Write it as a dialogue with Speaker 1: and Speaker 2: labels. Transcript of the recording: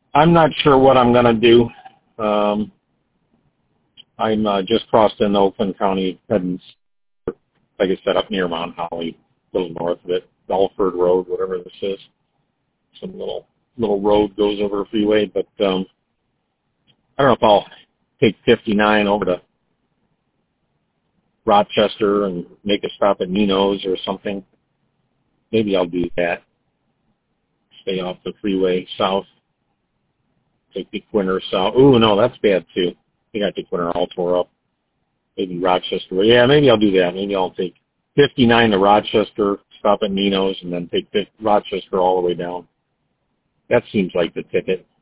Speaker 1: I'm not sure what I'm going to do. I'm just crossed in Oakland County, heading, like I said, up near Mount Holly, a little north of it, Belford Road, whatever this is. Some little road goes over a freeway, but I don't know if I'll take 59 over to Rochester and make a stop at Nino's or something. Maybe I'll do that. Stay off the freeway south. Take the Quinter south. Ooh, no, that's bad too. I got the Quinter all tore up. Maybe Rochester. Well, yeah, maybe I'll do that. Maybe I'll take 59 to Rochester, stop at Nino's, and then take Rochester all the way down. That seems like the ticket.